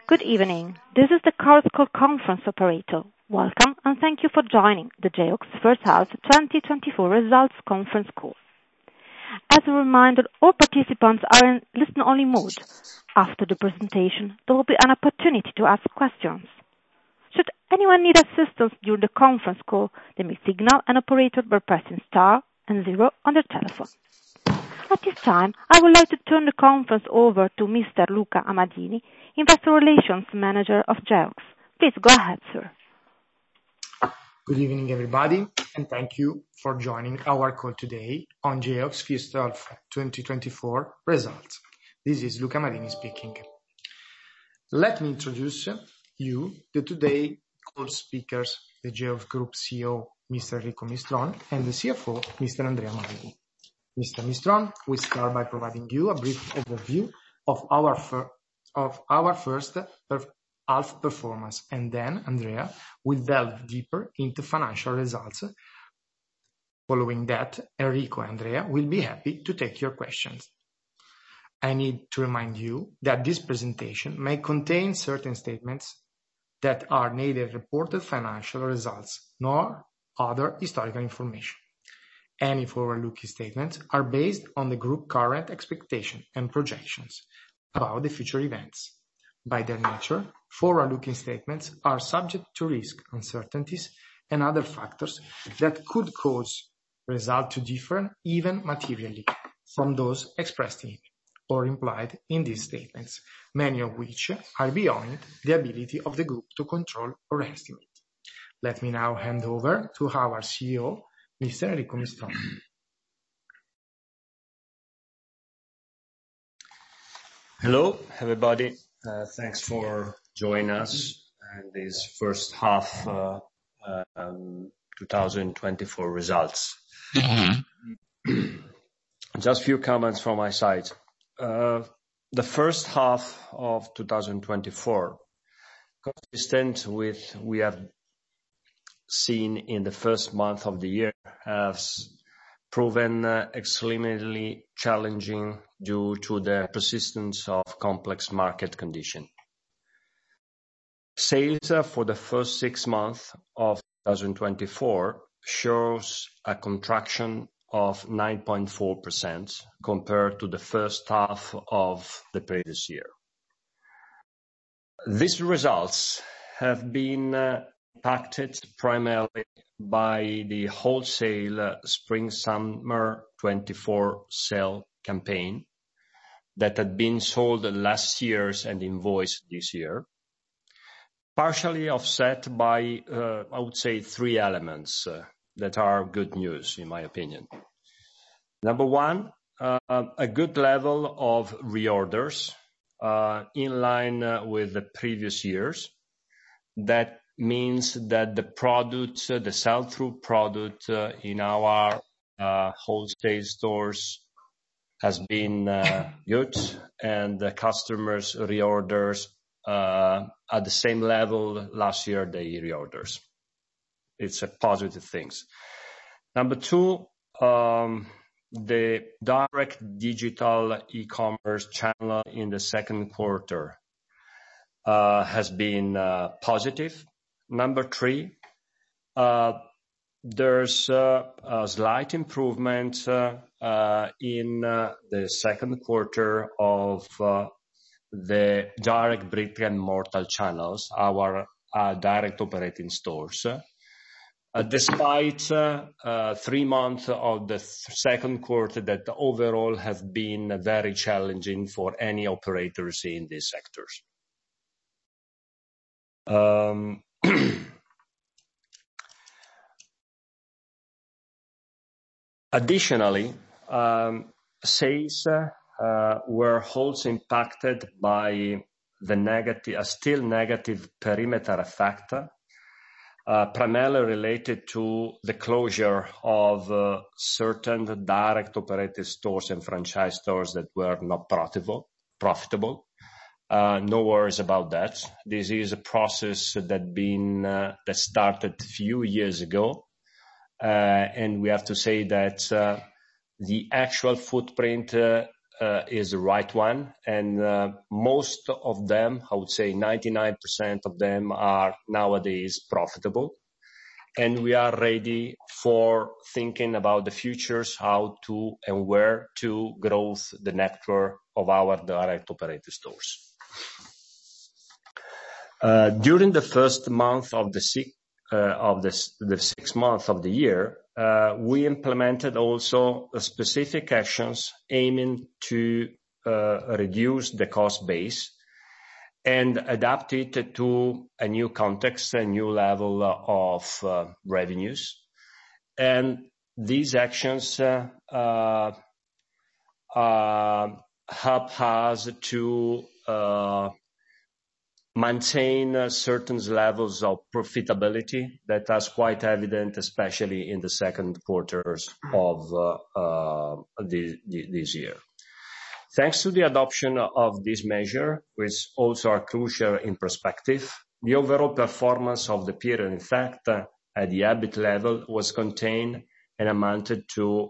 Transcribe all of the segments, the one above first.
Good evening. This is the Chorus Call conference operator. Welcome, and thank you for joining the Geox first half 2024 results conference call. As a reminder, all participants are in listen-only mode. After the presentation, there will be an opportunity to ask questions. Should anyone need assistance during the conference call, they may signal an operator by pressing star and 0 on their telephone. At this time, I would like to turn the conference over to Mr. Luca Amadini, Investor Relations Manager of Geox. Please go ahead, sir. Good evening, everybody, and thank you for joining our call today on Geox first half 2024 results. This is Luca Amadini speaking. Let me introduce you to today's call speakers, the Geox Group CEO, Mr. Enrico Mistron, and the CFO, Mr. Andrea Maldi. Mr. Mistron will start by providing you a brief overview of our first half performance, and then Andrea will delve deeper into financial results. Following that, Enrico and Andrea will be happy to take your questions. I need to remind you that this presentation may contain certain statements that are neither reported financial results nor other historical information. Any forward-looking statements are based on the group current expectation and projections about the future events. By their nature, forward-looking statements are subject to risk, uncertainties, and other factors that could cause results to differ even materially from those expressed in or implied in these statements, many of which are beyond the ability of the group to control or estimate. Let me now hand over to our CEO, Mr. Enrico Mistron. Hello, everybody. Thanks for joining us in this first half 2024 results. Just a few comments from my side. The first half of 2024, consistent with we have seen in the first month of the year, has proven extremely challenging due to the persistence of complex market conditions. Sales for the first 6 months of 2024 shows a contraction of 9.4% compared to the first half of the previous year. These results have been impacted primarily by the wholesale Spring/Summer 24 sale campaign that had been sold last year and invoiced this year, partially offset by, I would say, 3 elements that are good news, in my opinion. Number 1, a good level of reorders in line with the previous years. That means that the product, the sell-through product in our wholesale stores has been good, and the customers' reorders at the same level last year they reorders. It's a positive thing. Number 2, the direct digital e-commerce channel in the second quarter has been positive. Number 3, there's a slight improvement in the second quarter of the direct brick-and-mortar channels, our direct operating stores. Despite 3 months of the second quarter that overall have been very challenging for any operators in these sectors. Additionally, sales were also impacted by a still negative perimeter effect, primarily related to the closure of certain direct operated stores and franchise stores that were not profitable. No worries about that. This is a process that started a few years ago, and we have to say that the actual footprint is the right one, and most of them, I would say 99% of them, are nowadays profitable. And we are ready for thinking about the futures, how to and where to grow the network of our direct operator stores. During the first month of the 6 months of the year, we implemented also specific actions aiming to reduce the cost base and adapt it to a new context, a new level of revenues. And these actions help us to maintain certain levels of profitability that is quite evident, especially in the second quarters of this year. Thanks to the adoption of this measure, which also are crucial in perspective, the overall performance of the period, in fact, at the EBIT level, was contained and amounted to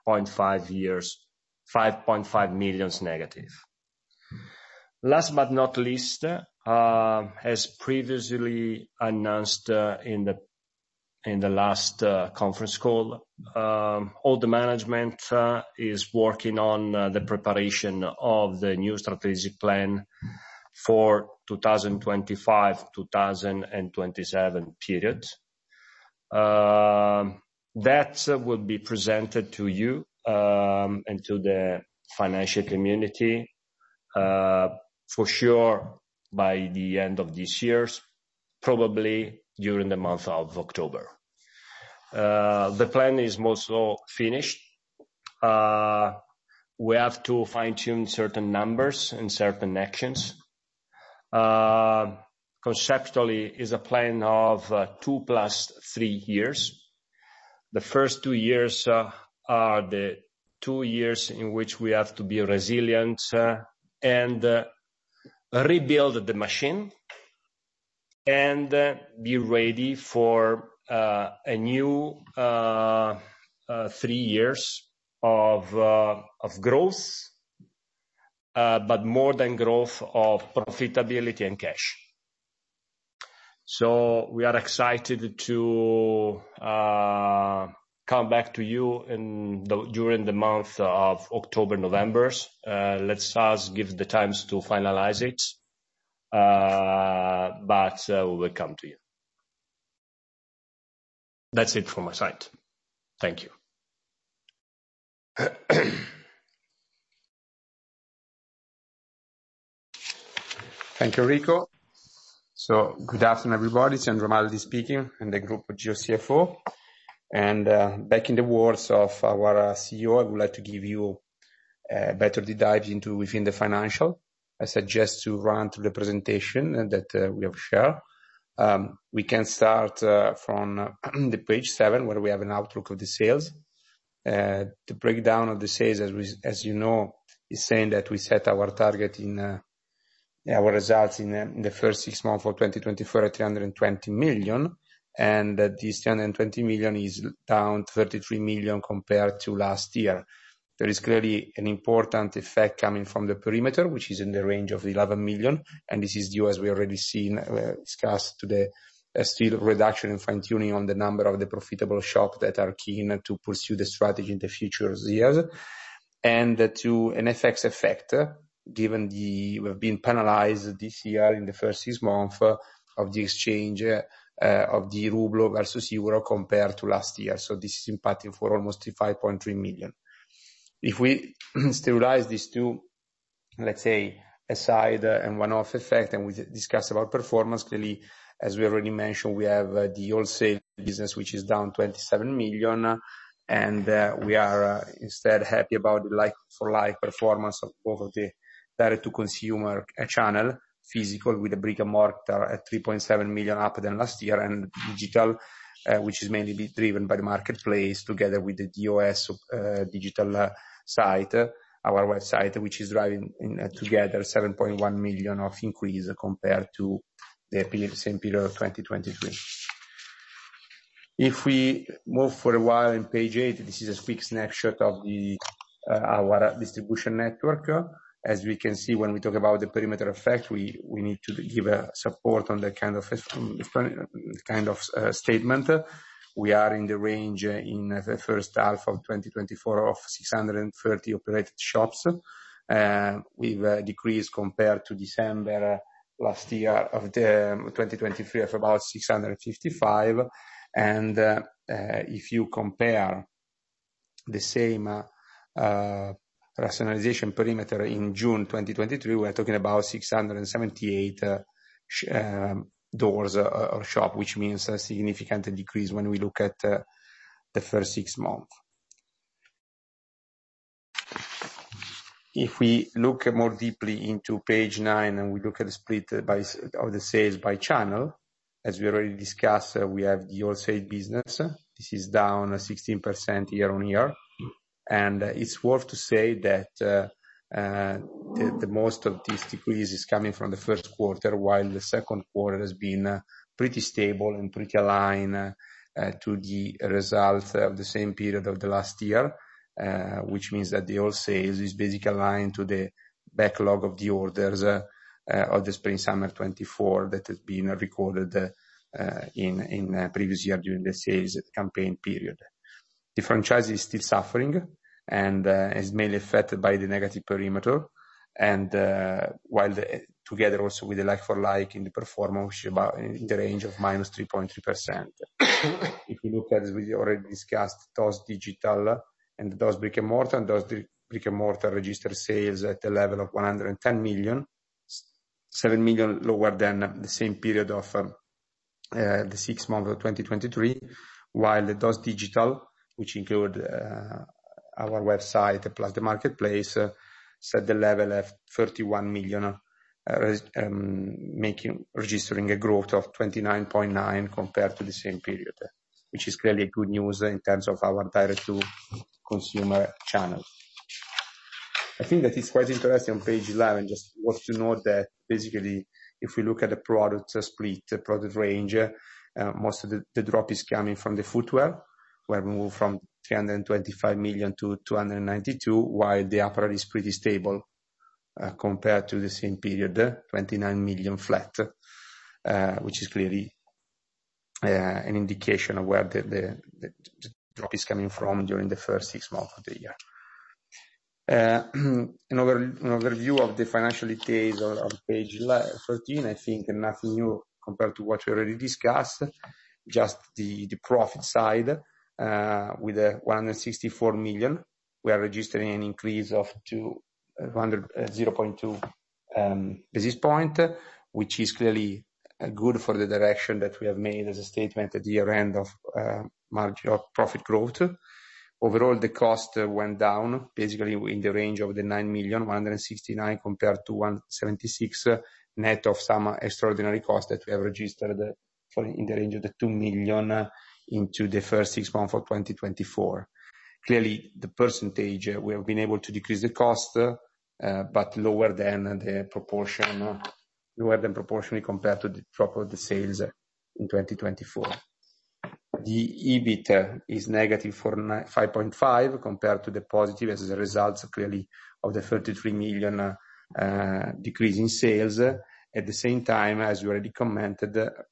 5.5 million negative. Last but not least, as previously announced in the last conference call, all the management is working on the preparation of the new strategic plan for 2025-2027 period. That will be presented to you and to the financial community for sure by the end of this year, probably during the month of October. The plan is also finished. We have to fine-tune certain numbers and certain actions. Conceptually, is a plan of 2 + 3 years. The first 2 years are the 2 years in which we have to be resilient and rebuild the machine and be ready for a new 3 years of growth, but more than growth, of profitability and cash. So we are excited to come back to you during the month of October, November. Let's us give the times to finalize it, but we will come to you. That's it from my side. Thank you. Thank you, Enrico. So, good afternoon, everybody. It's Andrea Maldi speaking, and the group Geox CFO. And back in the words of our CEO, I would like to give you a better deep dive within the financial. I suggest to run through the presentation that we have shared. We can start from the page 7, where we have an outlook of the sales. The breakdown of the sales, as you know, is saying that we set our target in our results in the first 6 months of 2024 at 320 million, and this 320 million is down 33 million compared to last year. There is clearly an important effect coming from the perimeter, which is in the range of 11 million, and this is due, as we already discussed, to the still reduction and fine-tuning on the number of the profitable shops that are keen to pursue the strategy in the future years, and to an FX effect, given we've been penalized this year in the first 6 months of the exchange of the ruble versus euro compared to last year. So this is impacting for almost 5.3 million. If we sterilize these two, let's say, aside and one-off effect, and we discuss about performance, clearly, as we already mentioned, we have the wholesale business, which is down 27 million, and we are instead happy about the like-for-like performance of both of the direct-to-consumer channel, physical with the brick and mortar at 3.7 million up than last year, and digital, which is mainly driven by the marketplace together with the DOS digital site, our website, which is driving together 7.1 million of increase compared to the same period of 2023. If we move for a while in page 8, this is a quick snapshot of the our distribution network. As we can see, when we talk about the perimeter effect, we need to give a support on the kind of statement. We are in the range in the first half of 2024 of 630 operated shops. We've decreased compared to December last year of the 2023 of about 655. And if you compare the same rationalization perimeter in June 2023, we are talking about 678 doors or shop, which means a significant decrease when we look at the first 6 months. If we look more deeply into page 9 and we look at the split of the sales by channel, as we already discussed, we have the wholesale business. This is down 16% year on year. And it's worth to say that the most of this decrease is coming from the first quarter, while the second quarter has been pretty stable and pretty aligned to the results of the same period of the last year, which means that the wholesale is basically aligned to the backlog of the orders of the spring-summer 24 that has been recorded in previous year during the sales campaign period. The franchise is still suffering and is mainly affected by the negative perimeter, and while together also with the like-for-like in the performance, which is about in the range of minus 3.3%. If we look at, as we already discussed, DOS Digital and DOS Brick and Mortar, DOS Brick and Mortar registered sales at the level of 110 million, 7 million lower than the same period of the 6 months of 2023, while the DOS Digital, which include our website plus the marketplace, set the level of 31 million, registering a growth of 29.9 compared to the same period, which is clearly good news in terms of our direct-to-consumer channel. I think that it's quite interesting on page 11, just worth to note that basically, if we look at the product split, the product range, most of the drop is coming from the footwear, where we move from 325 million to 292, while the apparel is pretty stable compared to the same period, 29 million flat, which is clearly an indication of where the drop is coming from during the first 6 months of the year. An overview of the financial details on page 13, I think nothing new compared to what we already discussed, just the profit side. With 164 million, we are registering an increase of 0.2 basis point, which is clearly good for the direction that we have made as a statement at the year end of margin of profit growth. Overall, the cost went down, basically in the range of the 9 million, 169 compared to 176, net of some extraordinary costs that we have registered in the range of the 2 million into the first 6 months of 2024. Clearly, the percentage, we have been able to decrease the cost, but lower than proportionally compared to the drop of the sales in 2024. The EBIT is negative for 5.5 compared to the positive as a result, clearly, of the 33 million decrease in sales. At the same time, as we already commented,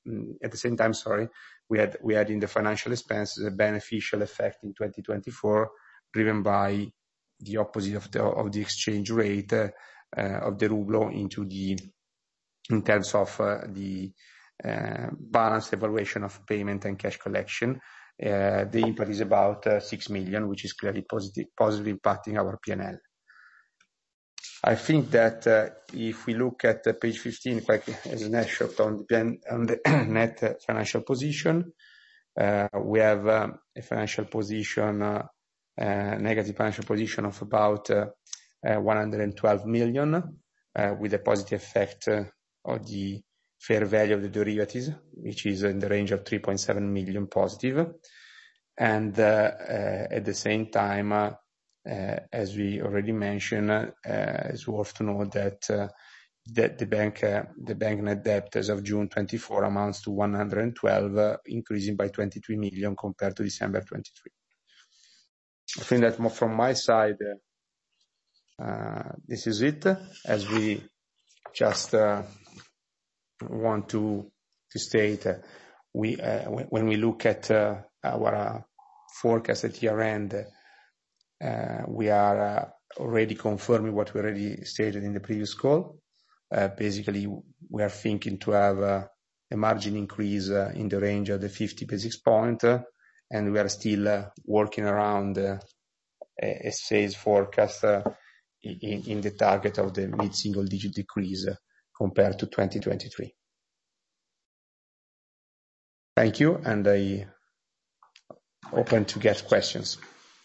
we had in the financial expenses a beneficial effect in 2024, driven by the opposite of the exchange rate of the ruble in terms of the balanced evaluation of payment and cash collection. The impact is about 6 million, which is clearly positively impacting our P&L. I think that if we look at page 15, quite a snapshot on the net financial position, we have a financial position, negative financial position of about 112 million, with a positive effect of the fair value of the derivatives, which is in the range of 3.7 million positive. And at the same time, as we already mentioned, it's worth to know that the bank net debt as of June 24 amounts to 112, increasing by 23 million compared to December 23. I think that from my side, this is it. As we just want to state, when we look at our forecast at year end, we are already confirming what we already stated in the previous call. Basically, we are thinking to have a margin increase in the range of the 50 basis point, and we are still working around a sales forecast in the target of the mid-single digit decrease compared to 2023. Thank you, and I open to get questions.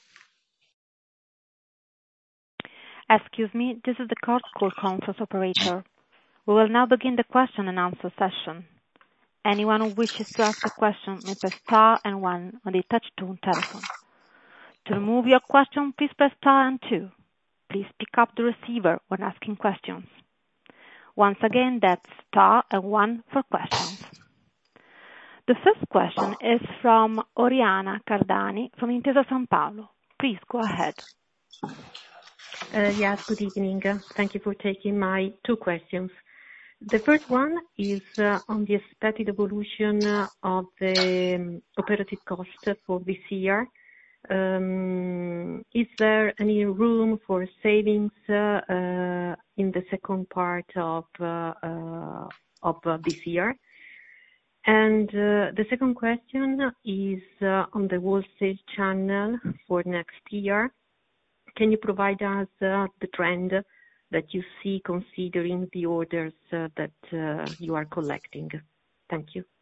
Excuse me, this is the Chorus Call conference operator. We will now begin the question and answer session. Anyone who wishes to ask a question may press star and one on the touch-tone telephone. To remove your question, please press star and two. Please pick up the receiver when asking questions. Once again, that's star and one for questions. The first question is from Oriana Cardani from Intesa Sanpaolo. Please go ahead. Yes, good evening. Thank you for taking my two questions. The first one is on the expected evolution of the operative cost for this year. Is there any room for savings in the second part of this year? And the second question is on the wholesale channel for next year. Can you provide us the trend that you see considering the orders that you are collecting? Thank you.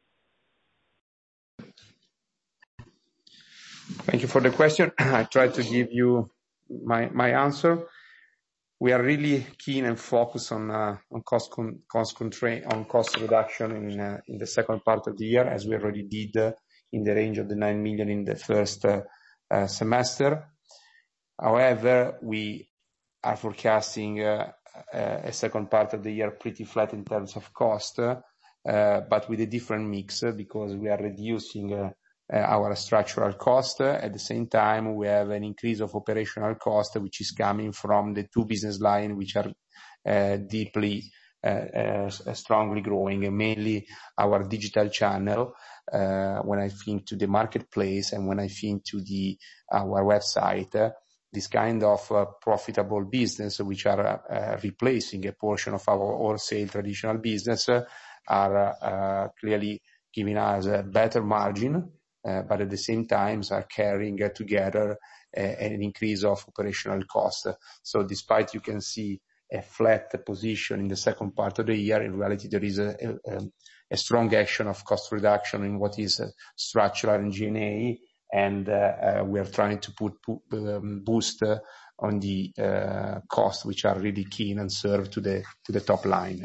Thank you for the question. I try to give you my answer. We are really keen and focused on cost reduction in the second part of the year, as we already did in the range of the 9 million in the first semester. However, we are forecasting a second part of the year pretty flat in terms of cost, but with a different mix, because we are reducing our structural cost. At the same time, we have an increase of operational cost, which is coming from the two business lines, which are deeply, strongly growing, mainly our digital channel. When I think to the marketplace and when I think to our website, this kind of profitable business, which are replacing a portion of our wholesale traditional business, are clearly giving us a better margin, but at the same time are carrying together an increase of operational cost. So despite you can see a flat position in the second part of the year, in reality there is a strong action of cost reduction in what is structural and G&A, and we are trying to boost on the costs which are really keen and serve to the top line.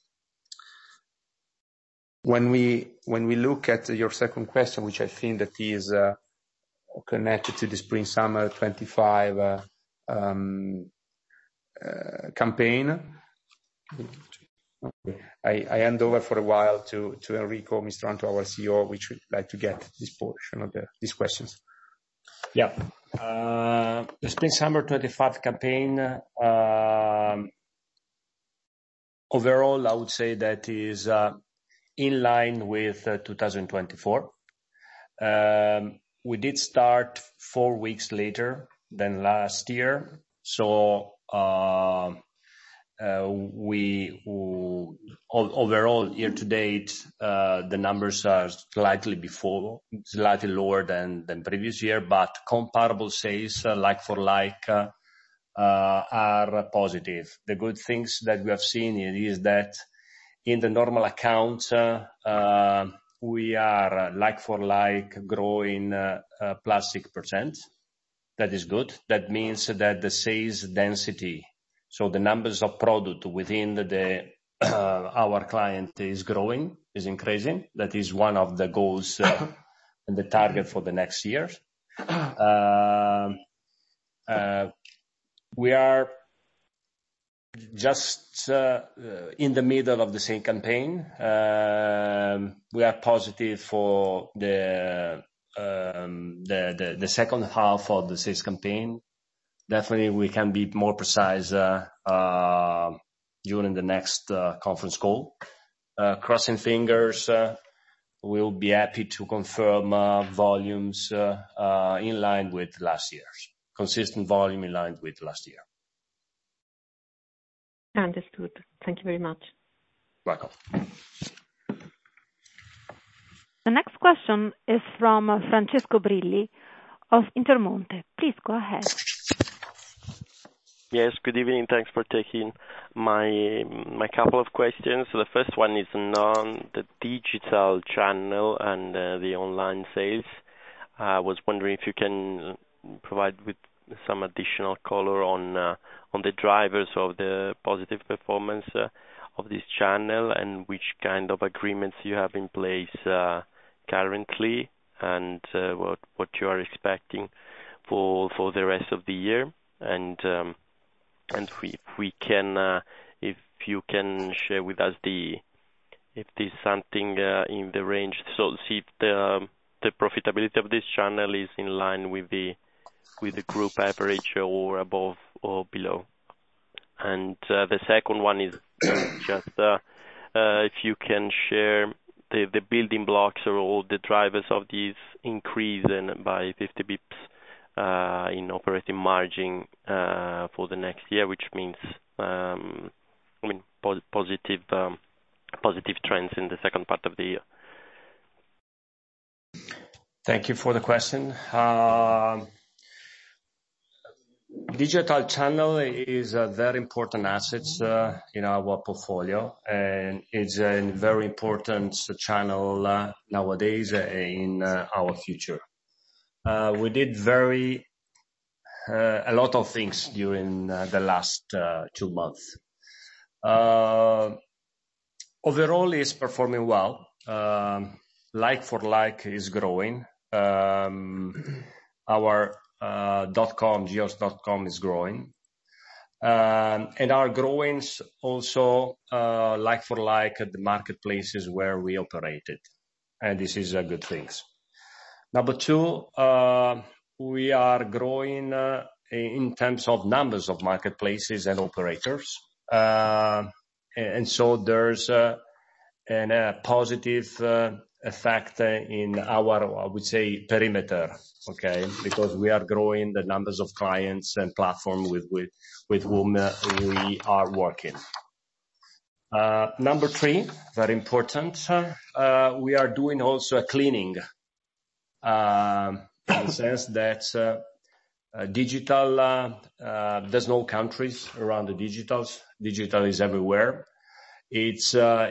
When we look at your second question, which I think that is connected to the Spring Summer 25 campaign, I hand over for a while to Enrico Mistranto, our CEO, which would like to get this portion of these questions. Yeah. The Spring Summer 25 campaign, overall, I would say that is in line with 2024. We did start 4 weeks later than last year, so overall year to date, the numbers are slightly lower than previous year, but comparable sales, like for like, are positive. The good things that we have seen is that in the normal accounts, we are like for like growing plus 6%. That is good. That means that the sales density, so the numbers of product within our client is growing, is increasing. That is one of the goals and the target for the next year. We are just in the middle of the same campaign. We are positive for the second half of the sales campaign. definitely we can be more precise during the next conference call. Crossing fingers, we'll be happy to confirm volumes in line with last year's. Consistent volume in line with last year. Understood. Thank you very much. Welcome. The next question is from Francesco Brilli of Intermonte. Please go ahead. Yes, good evening. Thanks for taking my couple of questions. So the first one is on the digital channel and the online sales. I was wondering if you can provide with some additional color on the drivers of the positive performance of this channel, and which kind of agreements you have in place currently, and what you are expecting for the rest of the year. And if you can share with us if there's something in the range, so see if the profitability of this channel is in line with the group average or above or below. And the second one is just if you can share the building blocks or all the drivers of this increase by 50 bips in operating margin for the next year, which means positive trends in the second part of the year. Thank you for the question. Digital channel is a very important asset in our portfolio, and it's a very important channel nowadays in our future. We did a lot of things during the last 2 months. Overall, it's performing well. Like for like is growing. Our geox.com is growing. And are growing also like for like at the marketplaces where we operated. And this is a good thing. Number 2, we are growing in terms of numbers of marketplaces and operators. And so there's a positive effect in our, I would say, perimeter, okay? Because we are growing the numbers of clients and platform with whom we are working. Number 3, very important, we are doing also a cleaning, in the sense that digital, there's no countries around the digitals. Digital is everywhere. It's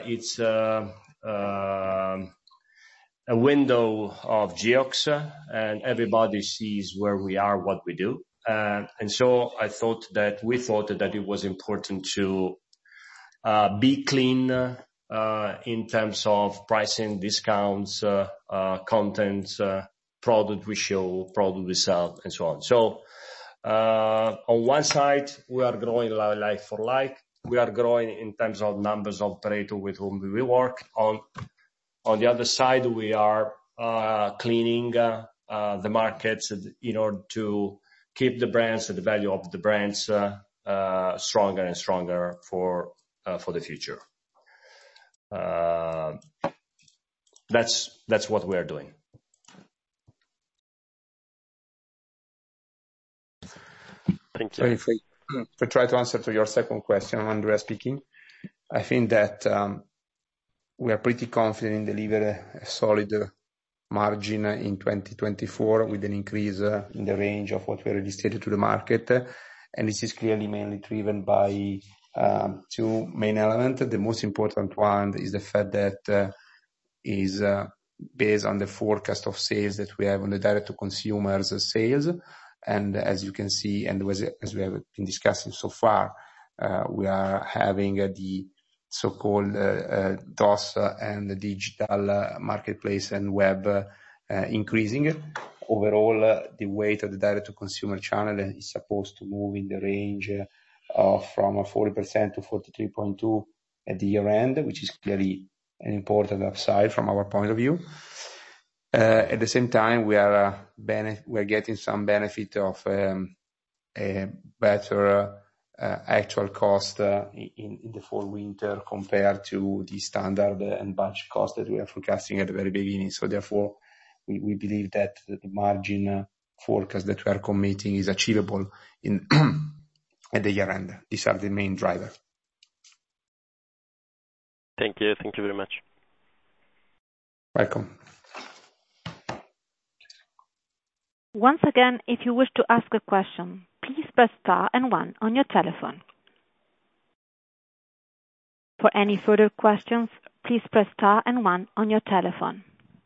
a window of Geox, and everybody sees where we are, what we do. And so we thought that it was important to be clean in terms of pricing, discounts, content, product we show, product we sell, and so on. So on one side, we are growing like for like. We are growing in terms of numbers of operators with whom we work. On the other side, we are cleaning the markets in order to keep the brands and the value of the brands stronger and stronger for the future. That's what we are doing. Thank you. So if I try to answer to your second question, Andrea speaking, I think that we are pretty confident in delivering a solid margin in 2024 with an increase in the range of what we already stated to the market. And this is clearly mainly driven by 2 main elements. The most important one is the fact that is based on the forecast of sales that we have on the direct-to-consumers sales. And as you can see, and as we have been discussing so far, we are having the so-called DOS and the digital marketplace and web increasing. Overall, the weight of the direct-to-consumer channel is supposed to move in the range of from 40% to 43.2% at the year end, which is clearly an important upside from our point of view. At the same time, we are getting some benefit of a better actual cost in the fall winter compared to the standard and budget cost that we are forecasting at the very beginning. So therefore, we believe that the margin forecast that we are committing is achievable in at the year end. These are the main drivers. Thank you. Thank you very much. Welcome. Once again, if you wish to ask a question, please press star and one on your telephone. For any further questions, please press star and one on your telephone.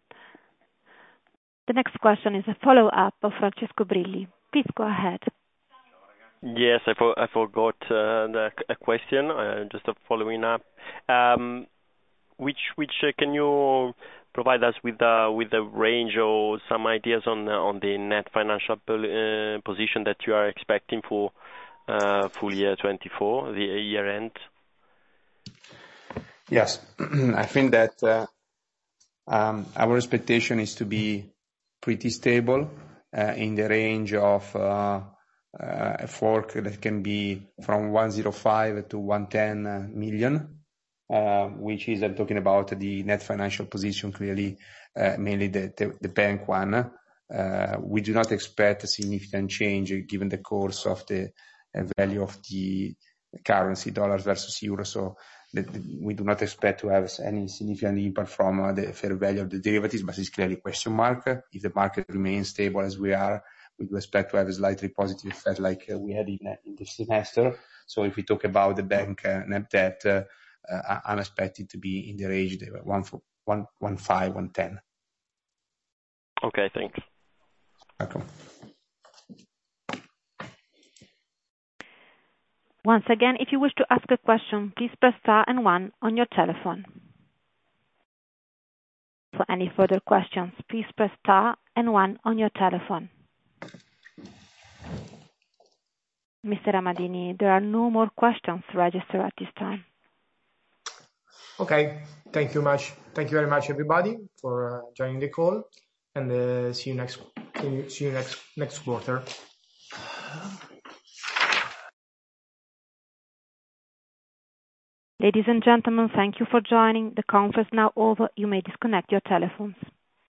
The next question is a follow-up of Francesco Brilli. Please go ahead. Yes, I forgot a question. Just following up. Which can you provide us with a range or some ideas on the net financial position that you are expecting for full year 24, the year end? Yes, I think that our expectation is to be pretty stable in the range of a fork that can be from 105 to 110 million, which is, I'm talking about the net financial position, clearly, mainly the bank one. We do not expect a significant change given the course of the value of the currency, dollars versus euro. So we do not expect to have any significant impact from the fair value of the derivatives, but it's clearly a question mark. If the market remains stable as we are, we do expect to have a slightly positive effect like we had in the semester. So if we talk about the bank net debt, I'm expecting to be in the range of 115, 110. Okay, thanks. Welcome. Once again, if you wish to ask a question, please press star and one on your telephone. For any further questions, please press star and one on your telephone. Mr. Amadini, there are no more questions registered at this time. Okay, thank you very much, everybody, for joining the call, and see you next quarter. Ladies and gentlemen, thank you for joining. The conference now over. You may disconnect your telephones.